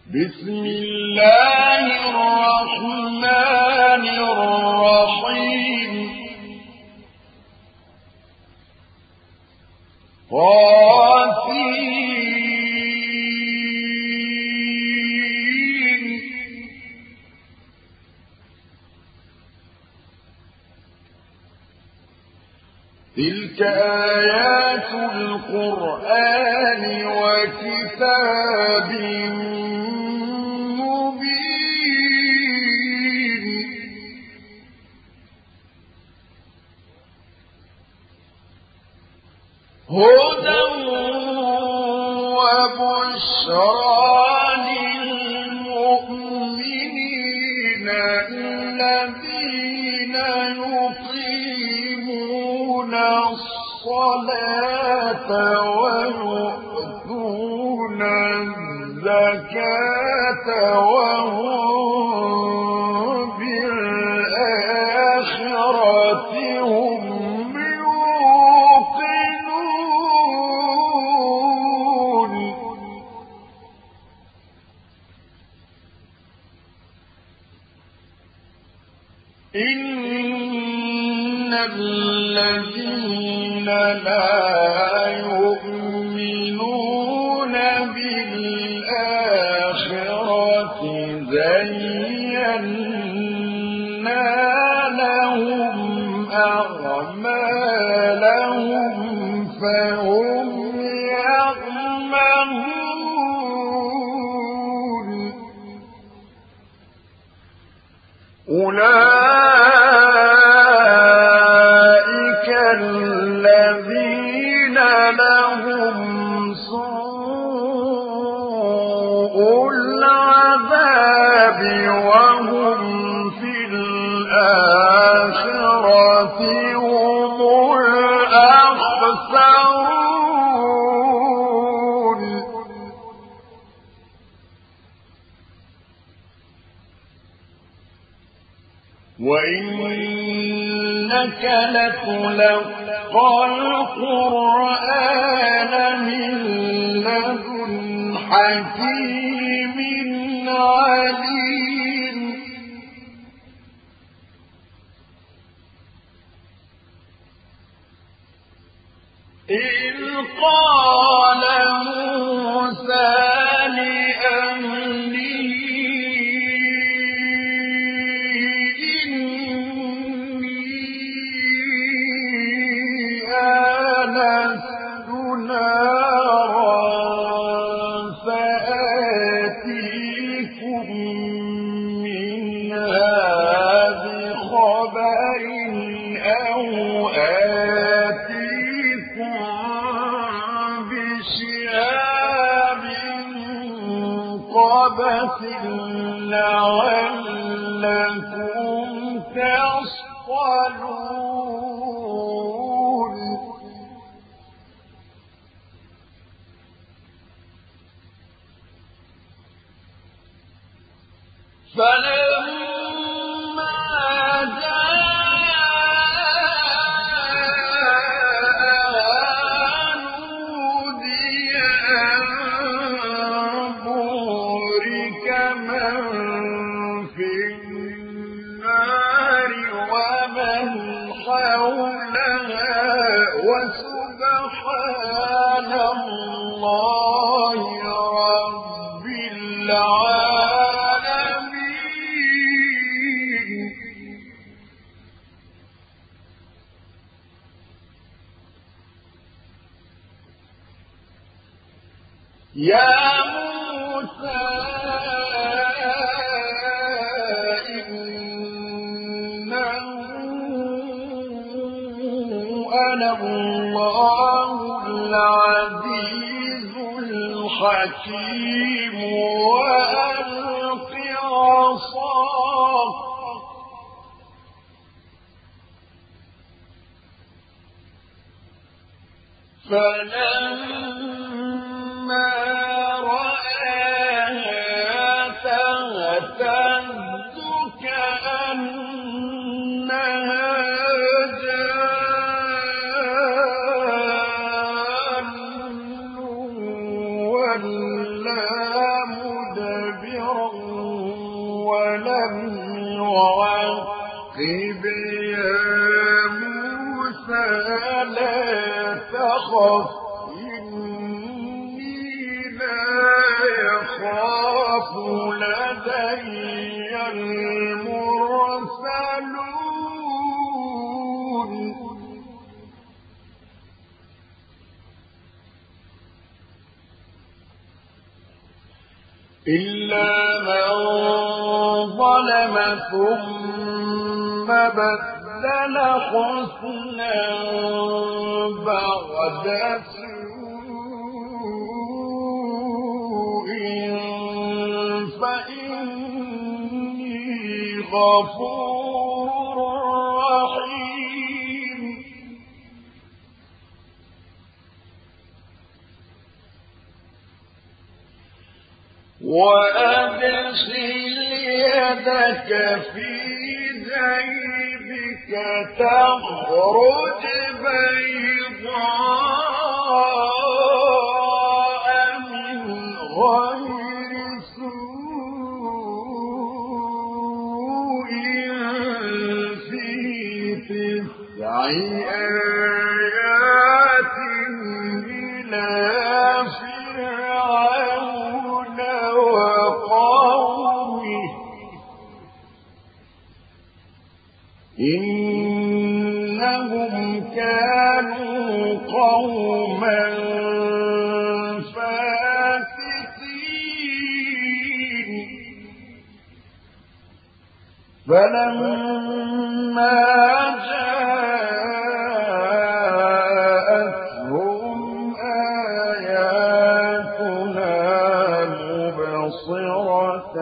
بسم الله الرحمن الرحيم تلك آيات القرآن وكتاب مبين هدى وبشرى للمؤمنين الذين يقيمون الصلاة ويؤتون الزكاة وهم بالآخرة هم يوقنون إن الذين لا يؤمنون بالآخرة زينا لهم أعمالهم فهم يعملون أولئك الذين لهم سوء العذاب وهم في الآخرة هم الأخسرون وإنك لتلقى القرآن من لدن حكيم عليم إذ قال موسى لأهله آنست نارا سآتيكم منها بخبر أو آتيكم بشهاب قبس لعلكم تصطلون فلما جاء نودي أن بورك من في النار ومن حولها وسبحان الله رب العالمين يا موسى إنه أنا الله العزيز الحكيم وألق عصاك فلما رآها تهتز كأنها جان ولا مدبرا النمل ووقب يا موسى لا تخف إني لا يخاف لدي المرسلون إلا من ظلم ثم بدل حسنا بعد سوء فإني غفور رحيم وأدخل يدك في جيبك تخرج بيضاء من غير سوء في 9 آيات إلى فرعون وقومه إنهم كانوا قوما فاسقين فلما جاءتهم آياتنا مبصرة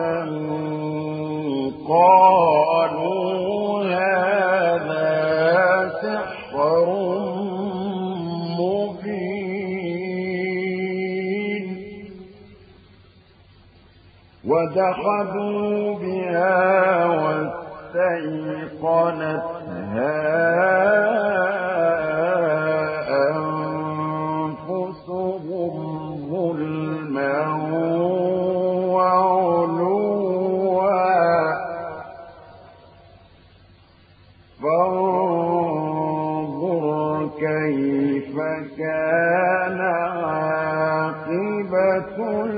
قالوا هذا سحر مبين ودخلوا بها واستيقنتها أنفسهم ظلما فانظر كيف كان عاقبة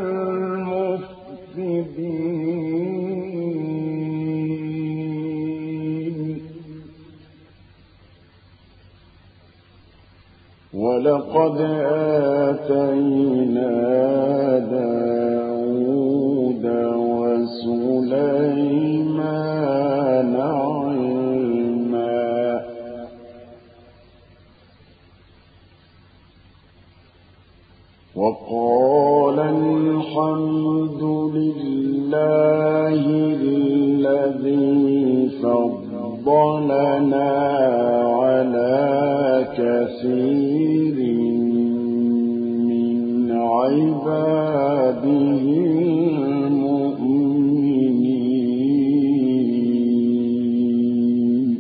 المفسدين ولقد آتينا داود وسليمان وقال الحمد لله الذي فضلنا على كثير من عباده المؤمنين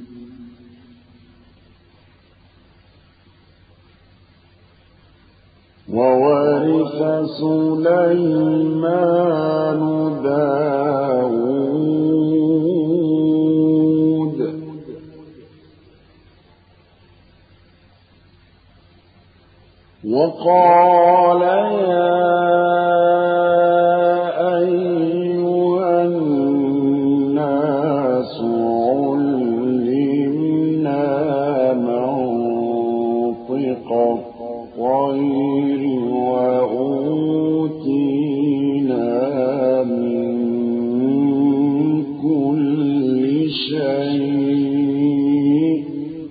وورث سليمان داود وقال يا أيها الناس علمنا منطق الطير وأوتينا من كل شيء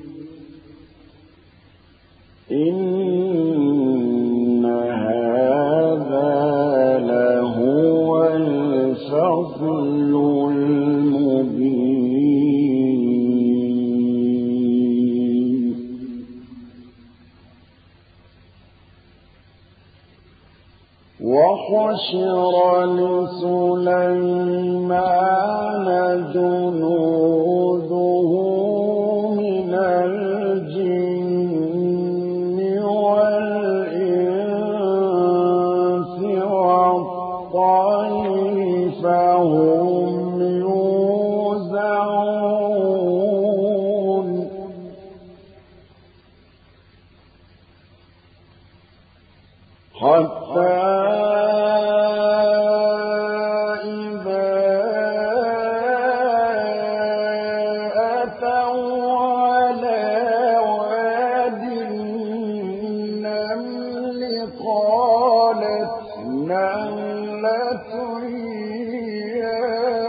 إن هذا لهو الفضل المبين وحشر لسليمان جنوده من الجن والإنس والطير فهم يا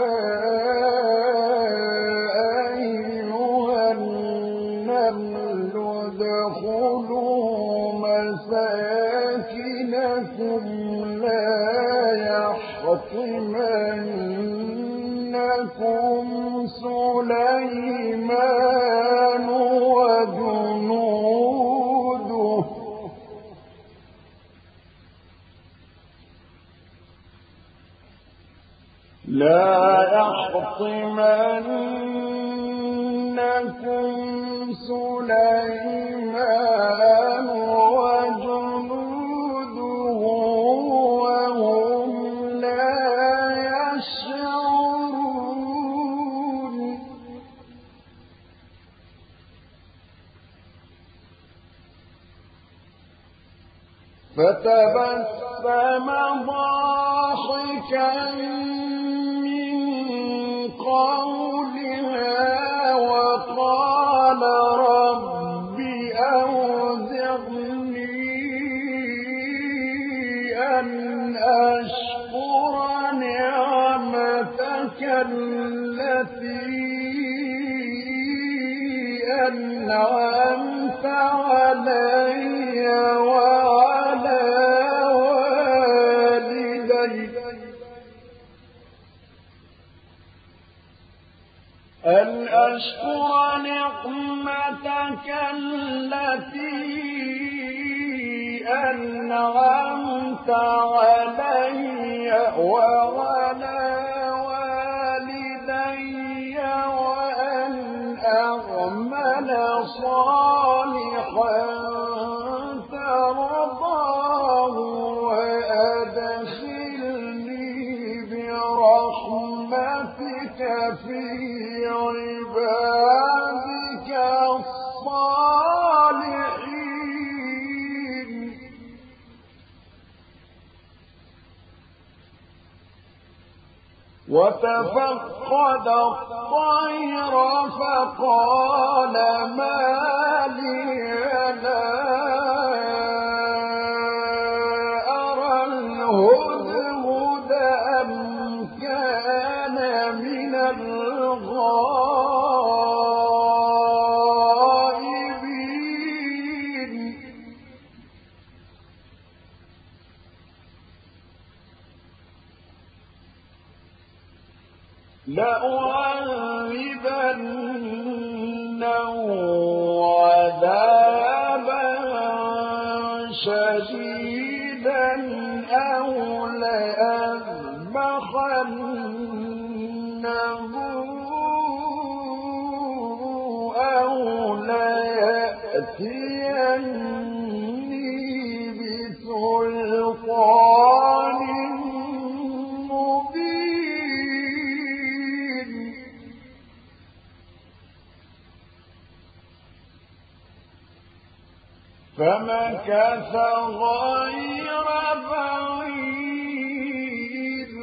أيها النمل ادخلوا مساكنكم لا يحطمنكم سليمان وجنوده وهم لا يشعرون فتبسم ضاحكا من قولها وقال رب أوزعني أن أشكر نعمتك التي أنعمت علي وعلى والدي أن أشكر نعمتك التي أنعمت علي وعلى والدي وأن أعمل صالحا ترضاه وأدخلني برحمتك في عبادك الصالحين وتفقد الطير فقال ما لي لا أرى الهدهد أم كان من الغائبين لأعذبنه عذابا شديدا أو لأذبحنه أو ليأتيني بسلطان فمكث غير بعيد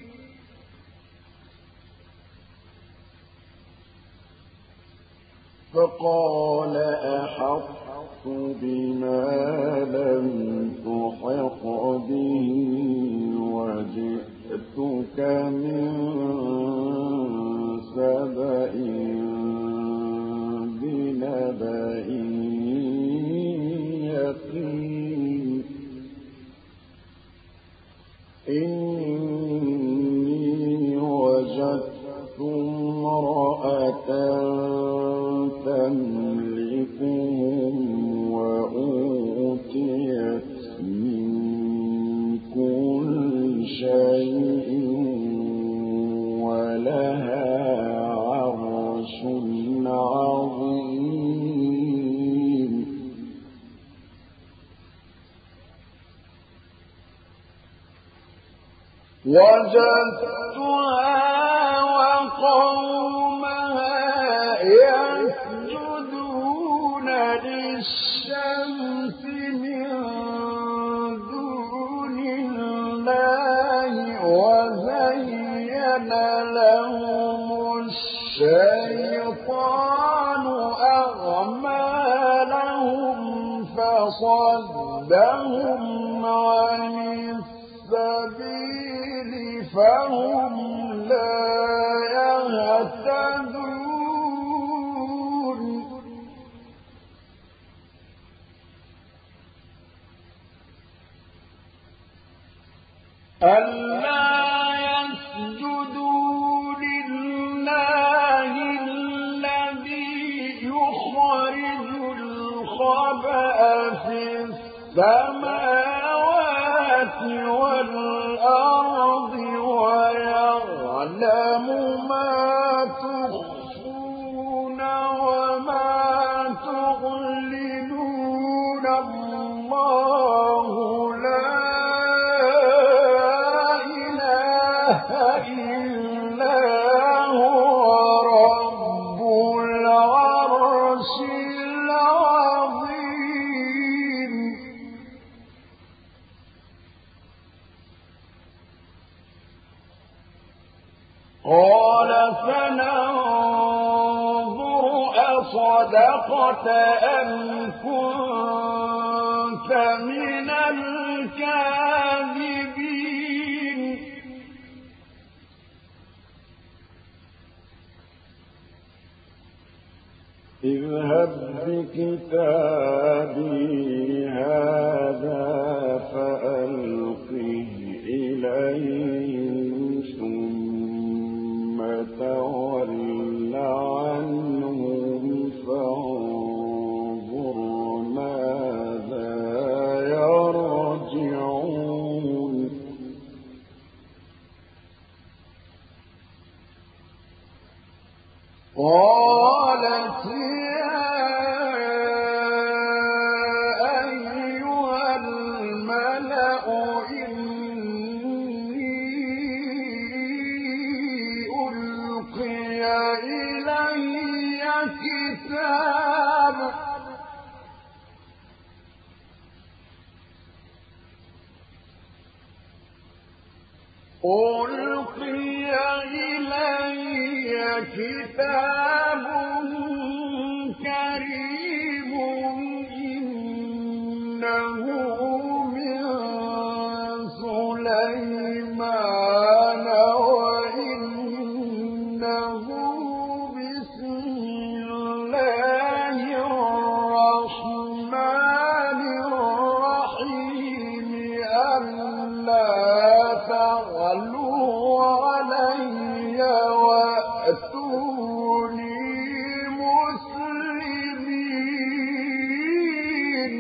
فقال أحطت بما لم تحط به وجئتك من سبأ بنبأ إني وجدت امرأة تملكهم وأوتيت من كل شيء ولها عرش عظيم وجدتها وقومها يسجدون للشمس من دون الله وزين لهم الشيطان أعمالهم فصدهم عن السبيل فهم لا يهتدون ألا يسجدوا لله الذي يخرج الخبأ في السماوات والأرض ويعلم ما تخفون وما تعلنون الله لا إله إلا هو رب العرش العظيم قال فننظر أصدقت أم كنت من الكاذبين اذهب بكتابي هذا فألقه إليهم ثم تول عنهم فانظر ماذا يرجعون قالت يا أيها الملأ إني ألقي إلي كتاب كريم إنه من سليمان وإنه بسم الله الرحمن الرحيم ألا تعلوا علي وأتوني مسلمين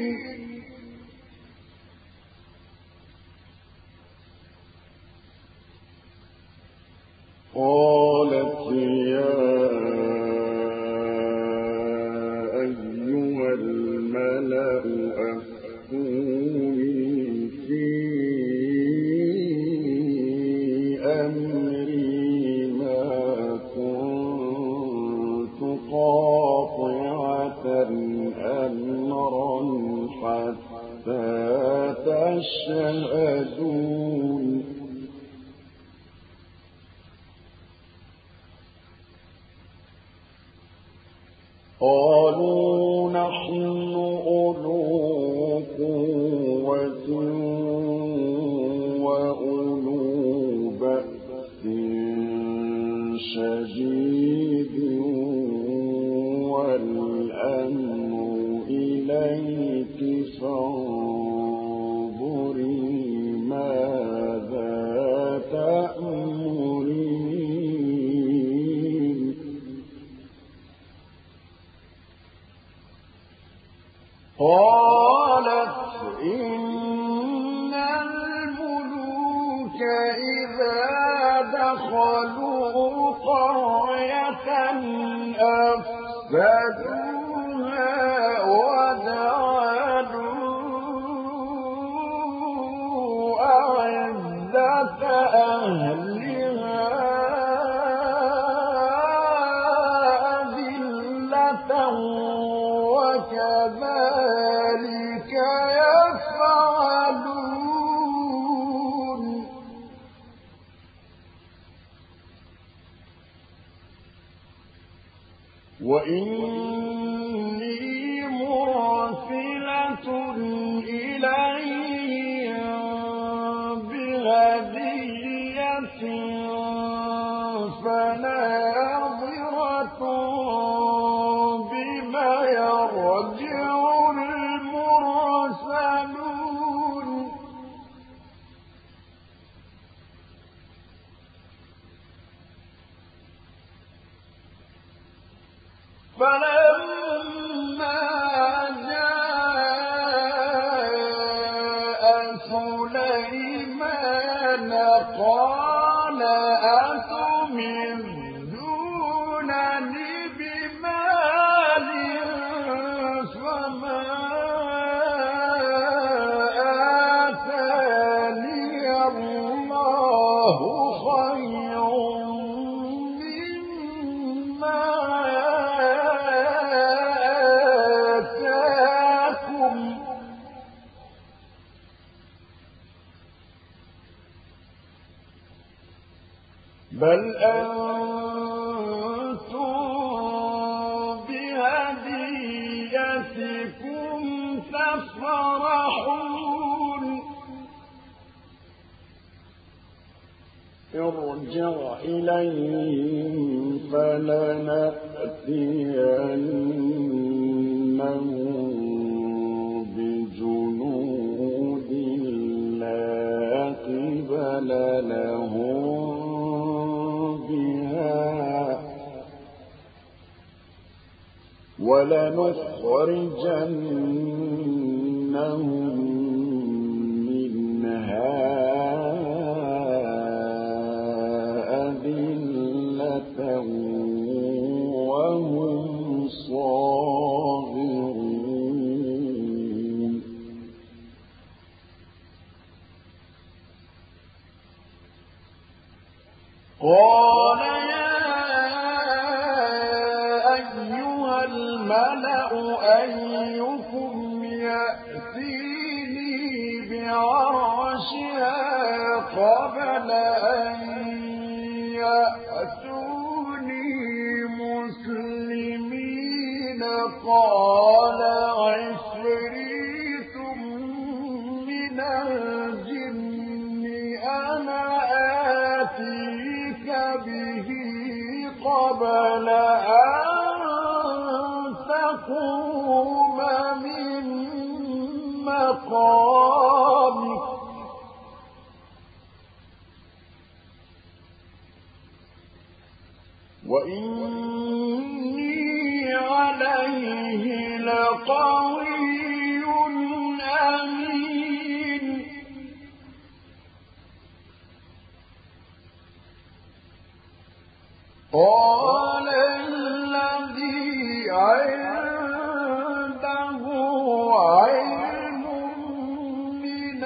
قالت يا أيها الملأ أفتوني في أمري ما كنت قاطعة أمرا حتى تشهدون قالوا نحن أولو قوة وأولو بأس شديد والأمر إليك فانظري ماذا تأمرين قالت إن الملوك إذا دخلوا قرية أفسدوها وجعلوا أعزة أهلها أذلة وكذلك يفعلون وإني مرسلة إليهم بهدية فناظرة بما يرجع المرسلون فلما جاء سليمان قال أتمدونني بمال فما آتاني الله خير مما آتاكم بل أنتم بهديتكم تفرحون ارجع إليهم فلنأتينهم بجنود لا قبل لهم ولنخرجنهم منها أذلة وهم صاغرون قال الملأ أيكم يأتيني بعرشها قبل أن يأتوني مسلمين قال عفريت من الجن أنا آتيك به قبل أن تقوم من مقامك وإني عليه لقوي أمين قال الذي عنده علم من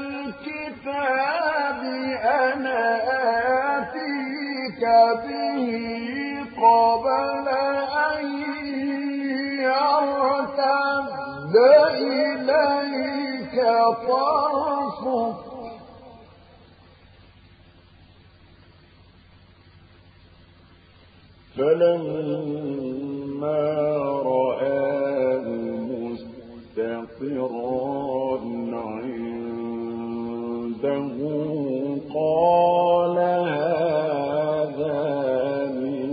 الكتاب أنا آتيك به قبل أن يرتد إليك طرفك فلما رآه مستقرا عنده قال هذا من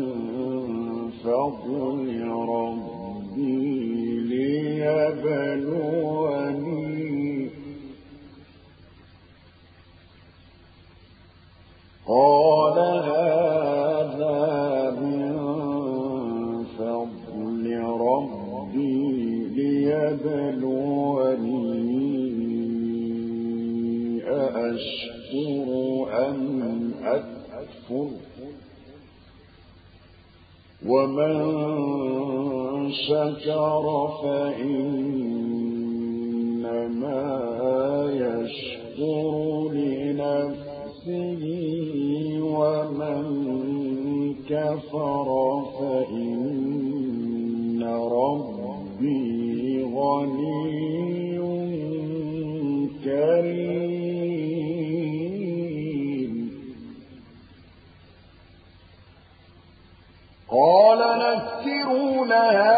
فضل ربي ليبلوني قال هذا من فضل ربي ليبلوني أأشكر أم أكفر ومن شكر فإنما يشكر لنفسه ومن كفر فإن ربي غني كريم قال نكروا لها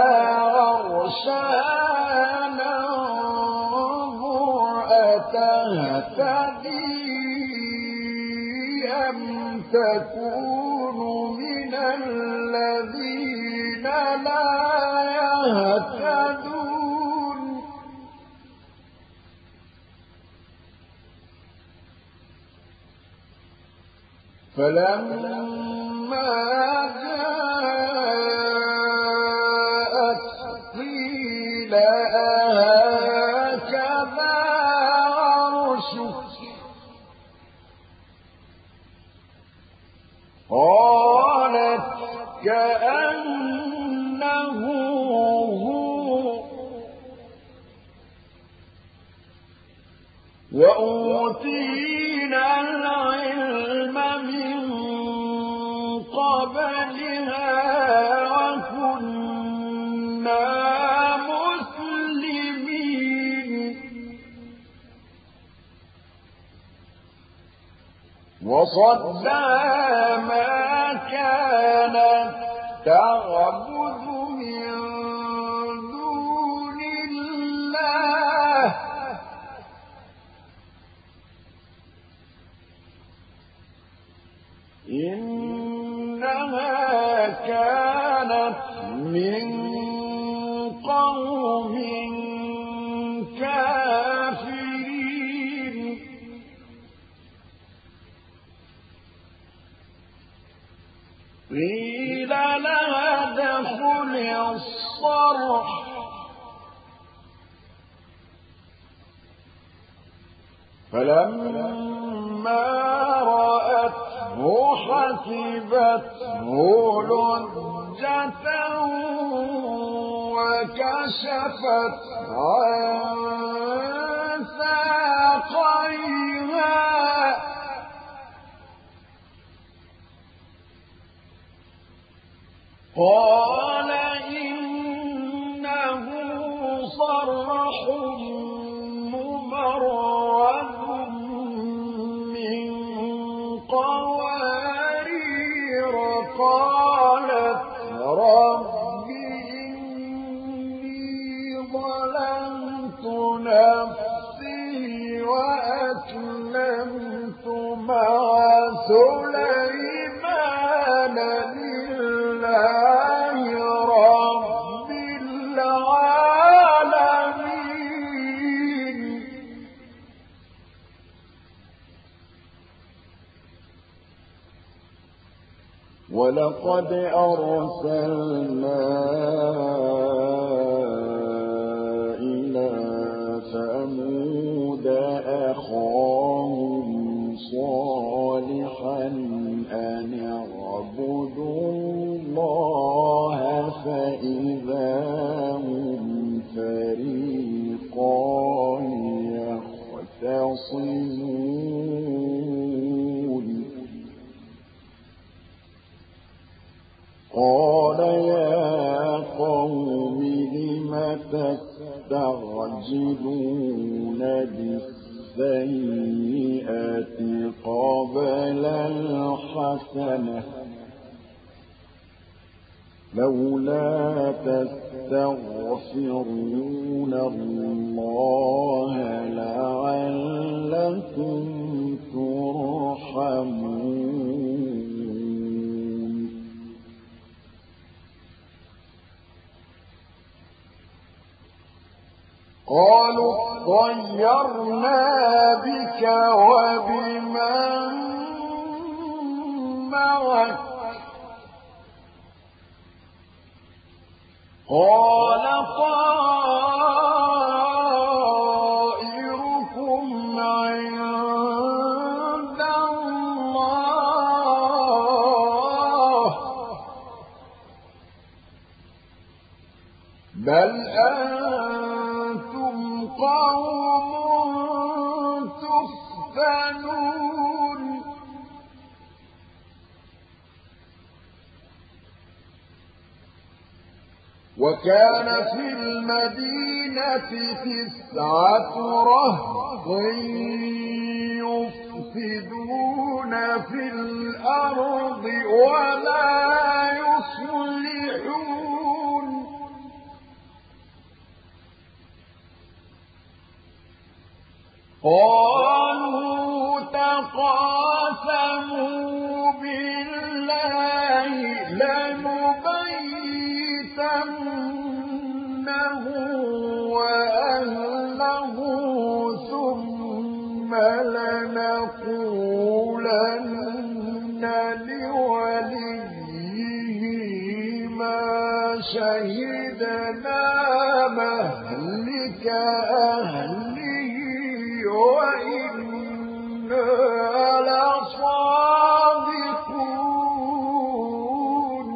عرشها ننظر أتهتدي أم تكونوا من الذين لا يهتدون فلما جاءت قيل هكذا عرشك قالت كأنه هو وأوتينا العلم من قبلها وكنا مسلمين وصدها ما كانت تعبد من دون الله إنها كانت من قوم كافرين قيل لها ادخل الصرح فلما رأته حسبته لجة وكشفت عن ساقيها قال إنه صرح ممرد من قوارير قالت رب إني ظلمت نفسي وأسلمت مع سليمان لله رب العالمين ولقد أرسلنا إلى ثمود أخاهم صالحا أن اعبدوا الله فإذا هم فريقان يختصمون قال يا قوم لم تستعجلون بالسيئة قبل الحسنة لولا تستغفرون الله لعلكم ترحمون قالوا طيرنا بك وبمن معك قال طائركم عند الله بل أنتم قوم تفتنون وكان في المدينة 9 رهط يفسدون في الأرض ولا يصلحون قالوا تقاسموا لوليه ما شهدنا مهلك أهله وإنا لصادقون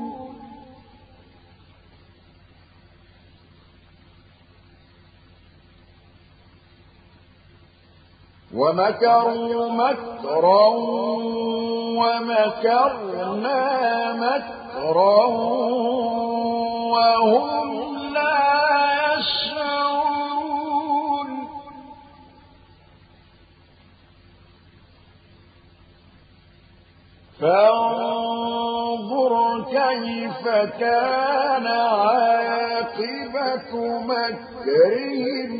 ومكروا مكرا ومكرنا مكرا وهم لا يشعرون فانظر كيف كان عاقبة مكرهم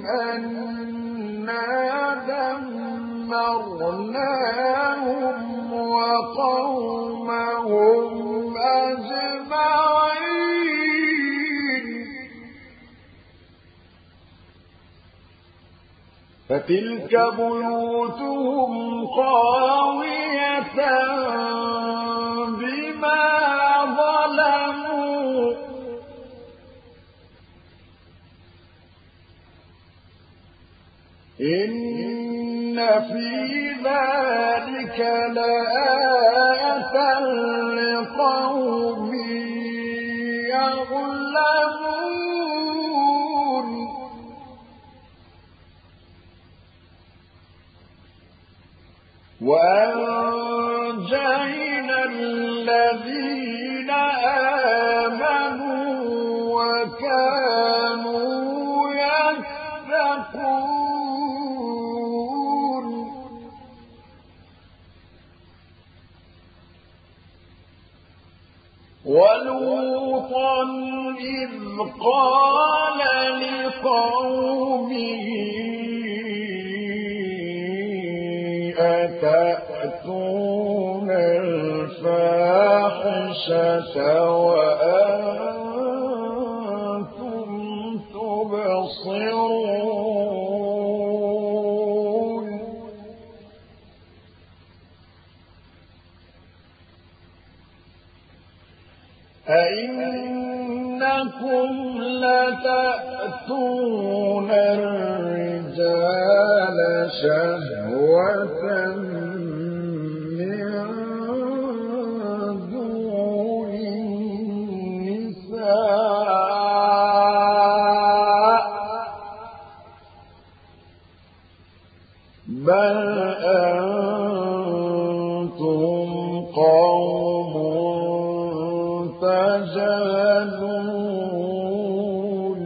أنا دمرناهم وقومهم أجمعين فتلك بيوتهم خاوية بما ظلموا إن في ذلك لآية لقوم يعلمون وأنجينا الذين آمنوا وكانوا يتقون ولوطا إذ قال لقومه أتأتون الفاحشة وأنتم تبصرون أئنكم لتأتون الرجال شهوة من دون النساء بل أنتم قوم تجهلون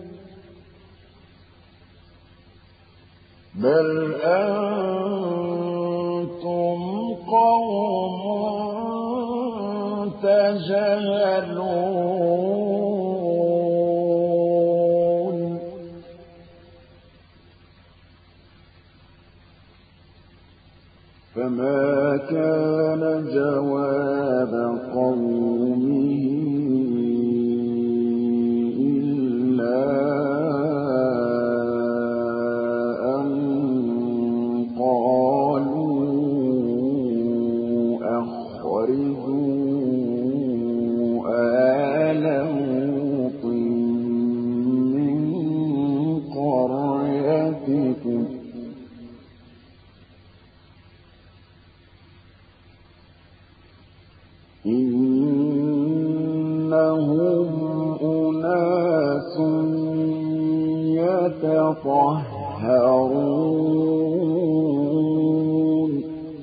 بل أنتم قوم تجهلون فما كان جواب قومه إلا أن قالوا أخرجوا آل لوط من قريتكم إنهم أناس يتطهرون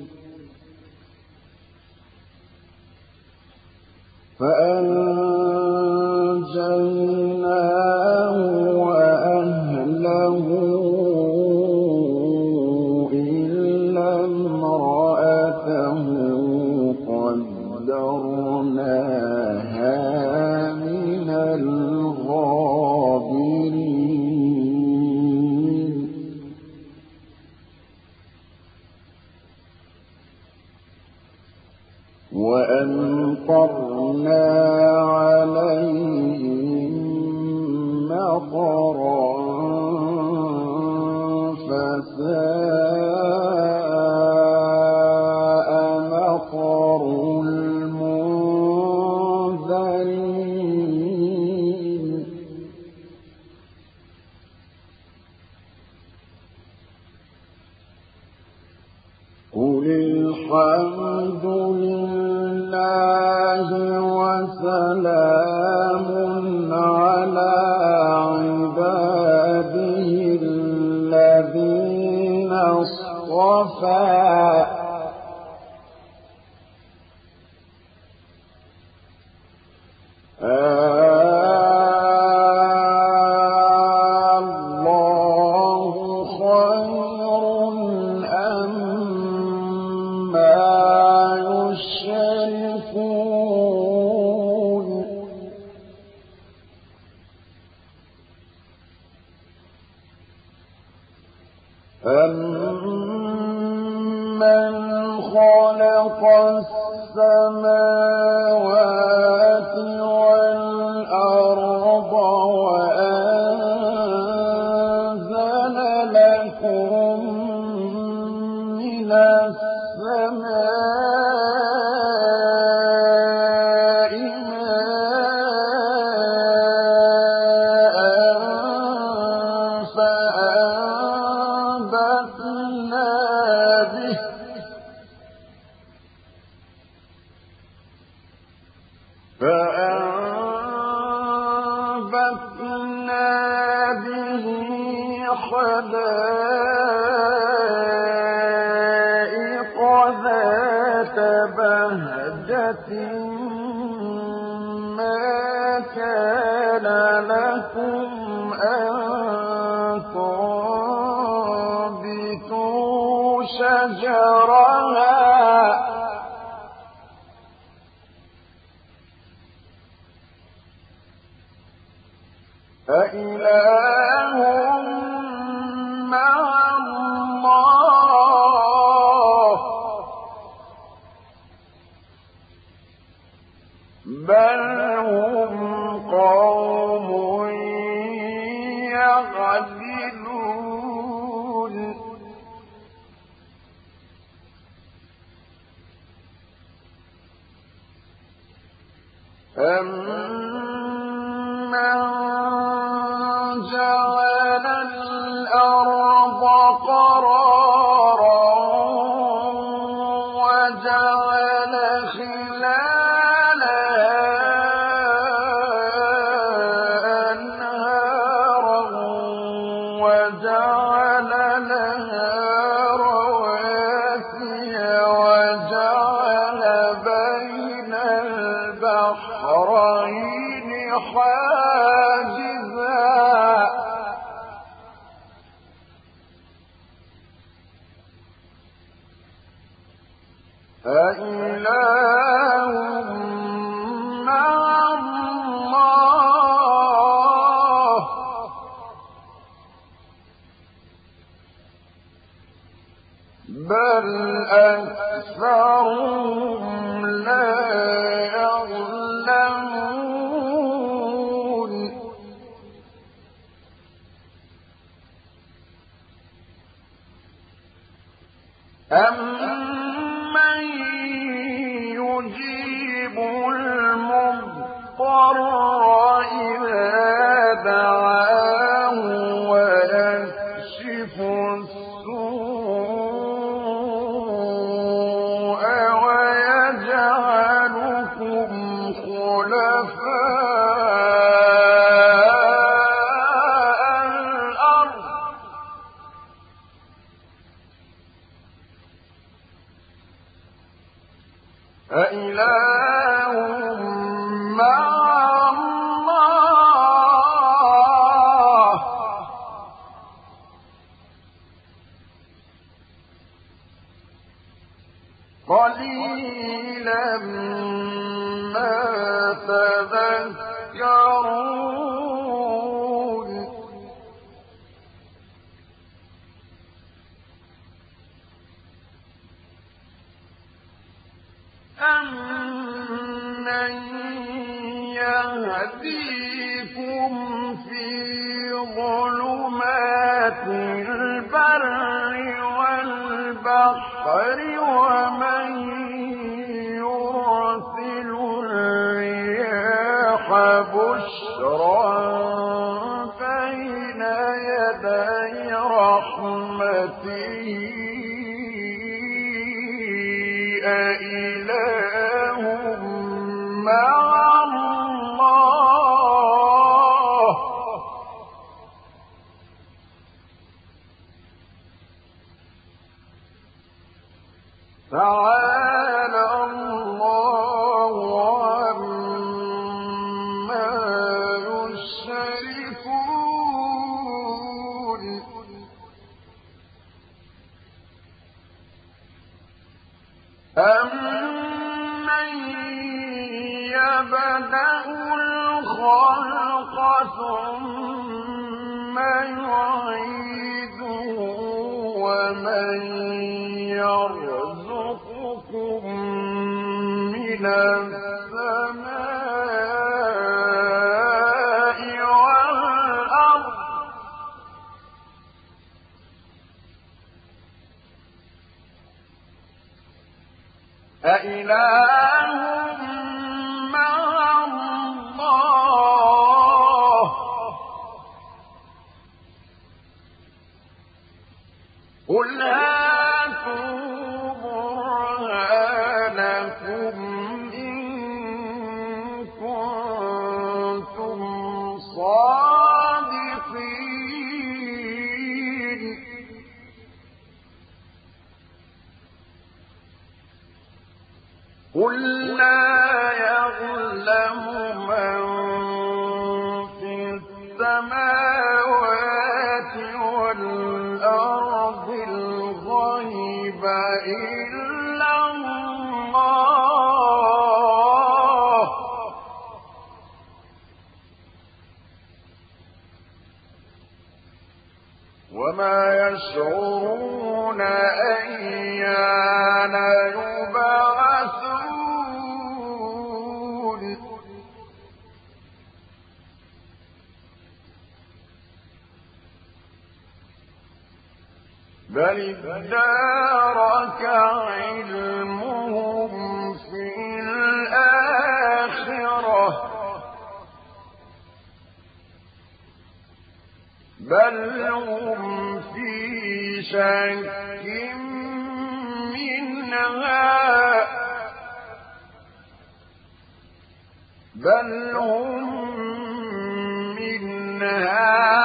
فأنجيناه وأهله إلا امرأته قدرناها من الغابرين وأمطرنا عليهم مطرا فساء مطر سلام على عباده الذين اصطفى الله خير أما يشركون أمن خلق السماوات والأرض وأنزل لكم من السماء ماء فأنبتنا به حدائق ذات بهجة ما كان لكم أن تنبتوا شجرها أإله مع الله بل هم قوم يعدلون أمن جعل الأرض قرارا وجعل خلالها أنهارا وجعل لها رواسي وجعل بين البحرين حاجزا أإله مع الله بل أكثرهم لا يعلمون أمن يجيب المضطر إذا دعاه ويكشف السوء ويجعلكم خلفاء الأرض أإله مع الله قليلا ما تذكرون أمن يهديكم في ظلمات البر والبحر ومن يرسل الرياح بشرا بين يدي رحمته أإله مع يبدأ الخلق ثم يعيده ومن يرزقكم من السماء والأرض أإله مع الله قل هاتوا برهانكم إن كنتم صادقين قل لا يعلم من في السماوات والأرض الغيب إلا الله وما يشعرون أيان يبعثون بل ادارك علمهم في الآخرة بل هم في شك منها بل هم منها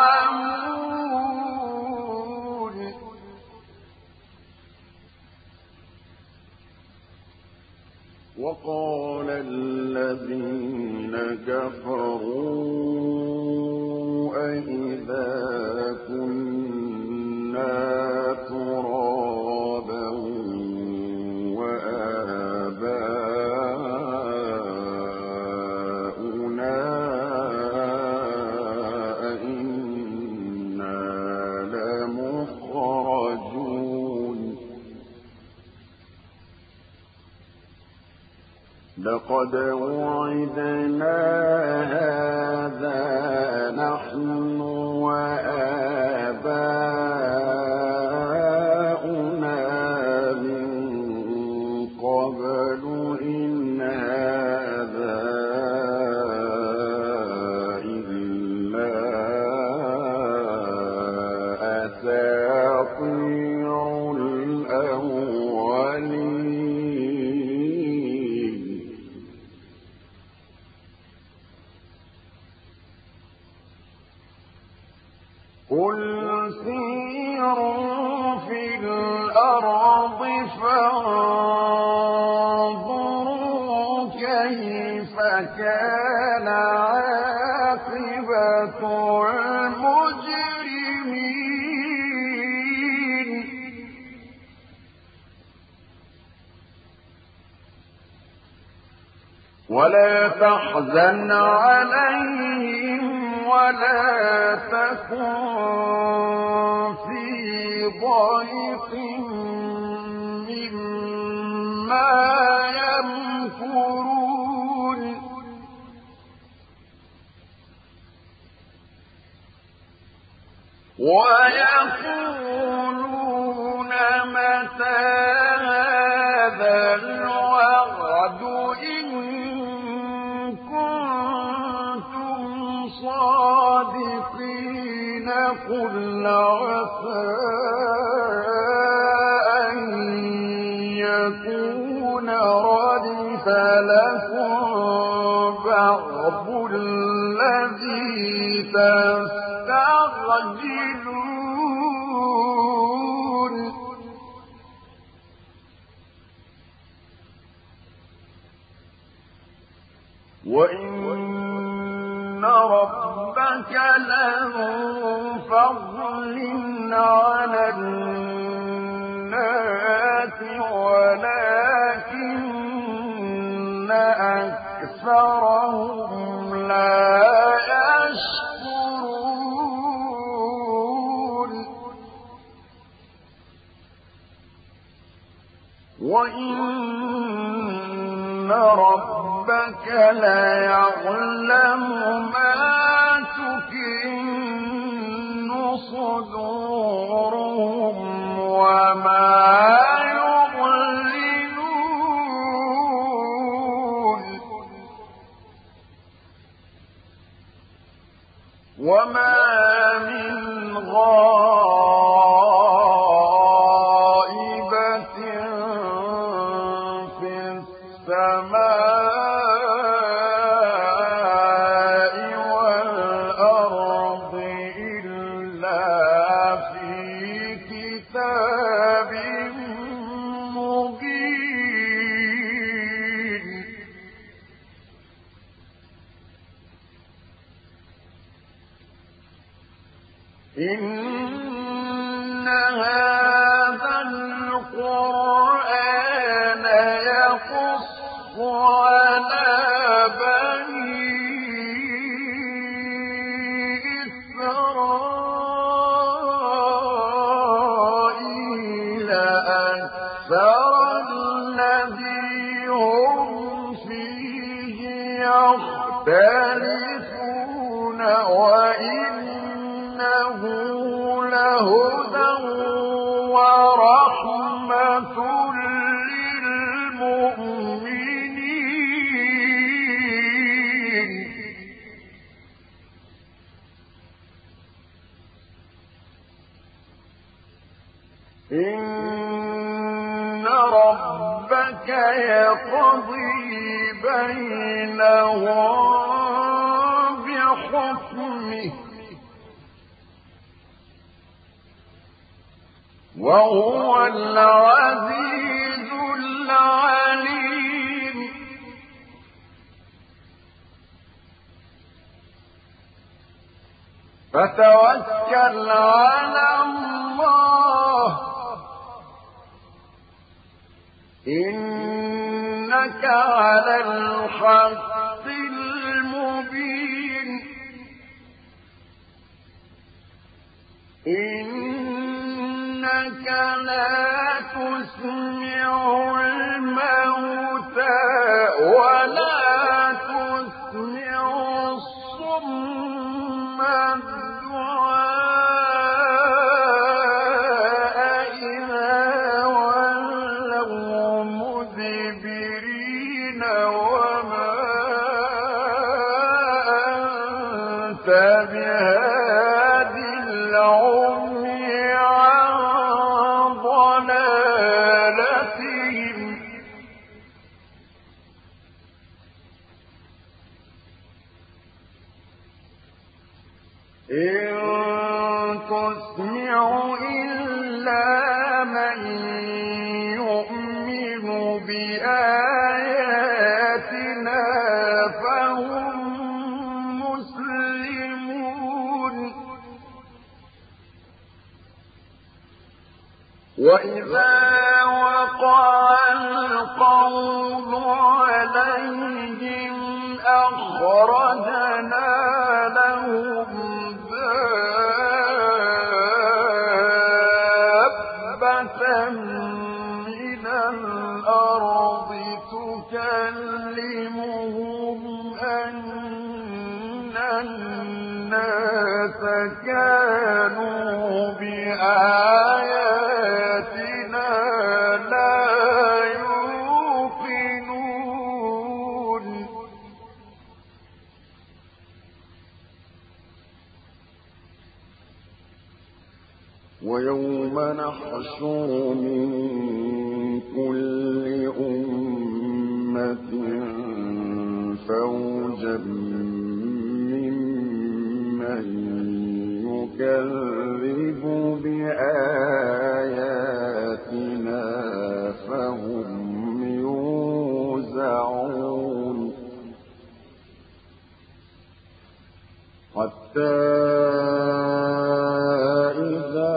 وقال الذين كفروا أئذا كنا ترابا وآباؤنا أئنا لمخرجون لقد وعدنا هذا نحن وآباؤنا من قبل إن هذا إلا أساطير الأولين قل سيروا في الأرض فانظروا كيف كان عاقبة المجرمين ولا تحزن عليهم ولا تكن في ضيق مما يمكرون ويقولون متى هذا الوعد إن كنتم صادقين قل عسى أن يكون ردف لكم بعض الذي تستعجلون وإن ربك لذو فضل على الناس ولكن أكثرهم لا يشكرون وإن ربك ليعلم ما تكن صدورهم وما يعلنون وما من غائبة في السماء والأرض إلا في كتاب مبين إن هذا القرآن يقص على بني إسرائيل أكثر الذي هم فيه يختلفون وإنه لهدى ورحمة للمؤمنين إن ربك يقضي بينهم بحكمه وهو العزيز العليم فتوكل على الله إنك على الحق المبين إنك لا تسمع الموتى ولا تسمع الصم الدعاء إذا ولوا مدبرين وما أنت بهاد العمي عن ضلالتهم إن تسمع إلا من يؤمن بآياتنا فهم مسلمون وإذا وقع القول عليهم أخرجنا لهم دابة من الأرض تكلمهم أن الناس كانوا بآياتنا لا يوقنون ويوم نحشر من كل أمة فوجا ممن يكذب بآياتنا فهم يوزعون حتى إذا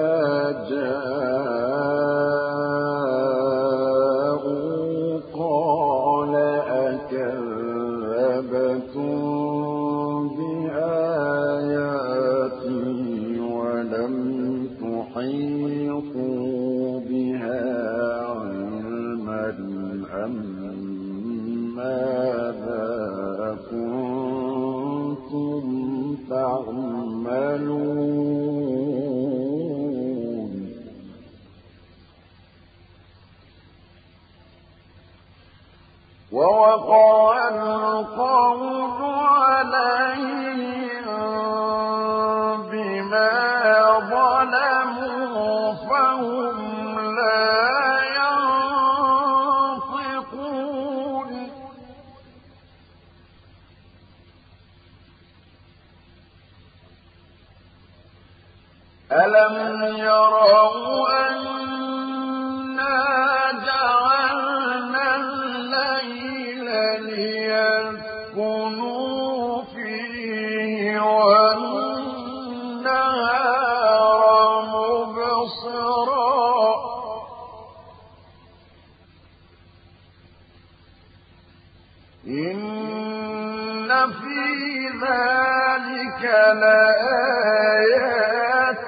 جاءوا قال أكذبتم ووقع القول عليهم بما ظلموا فهم لا ينطقون ألم يروا أنا جعلنا الليل ليسكنوا فيه والنهار مبصرا إن في ذلك لآيات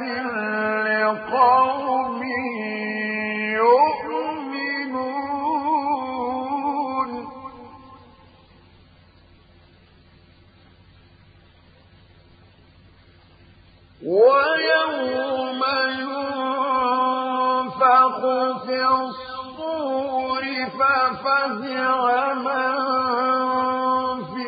لقوم يؤمنون ويوم ينفخ في الصور ففزع من في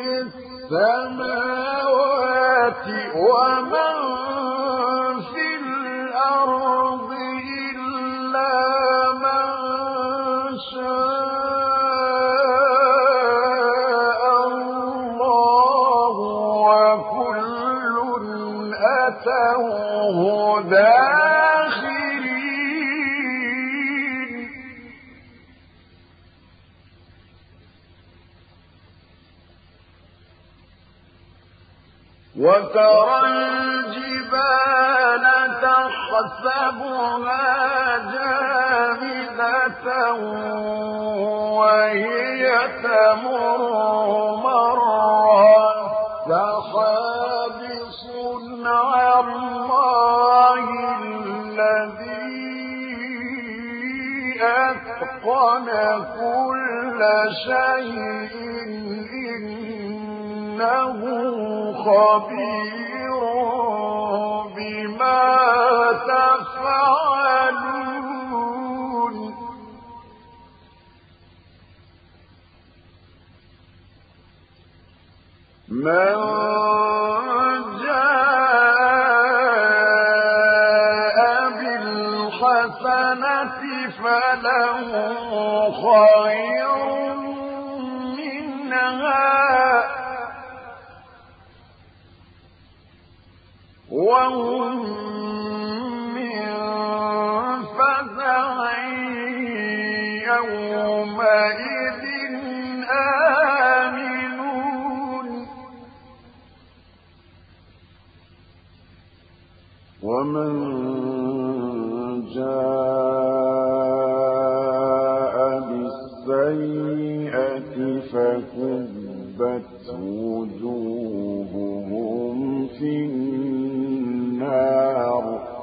السماوات ومن في الأرض إلا من شاء الله وكل أتوه داخرين وترى الجبال تحسبها جامدة وهي تمر مر السحاب صنع الله الذي أتقن كل شيء إنه خبير بما تفعلون من جاء بالحسنة فله خير منها وهم من فزع يومئذ آمنون ومن جاء بالسيئة فكبت وجوههم في النار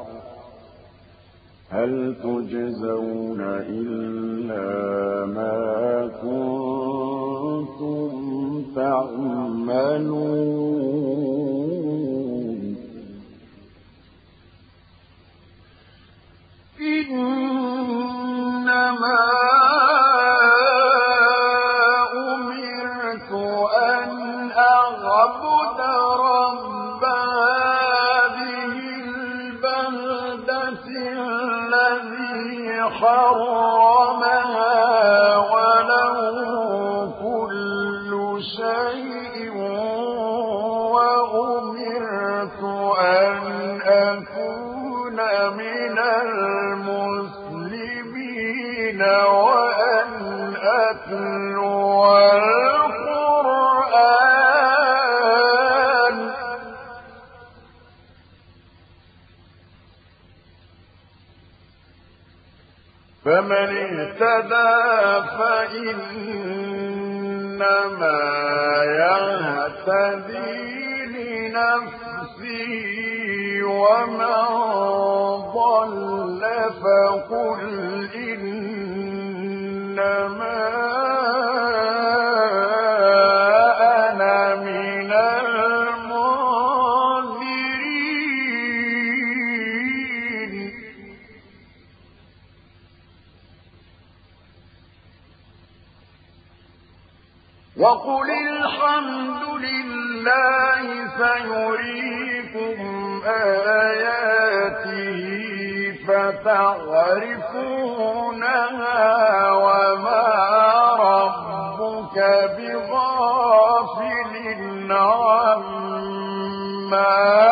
هل تجزون إلا ما كنتم تعملون إنما أمرت أن أعبد رب هذه البلدة الذي حرمها وله كل شيء وأمرت أن أكون من المسلمين وأن أتلو القرآن فمن اهتدى فإنما يهتدي لنفسه ومن ضل فقل إنما أنا من المنذرين وقل الحمد لله سيريكم آياته فتعرفونها وما ربك بغافل عما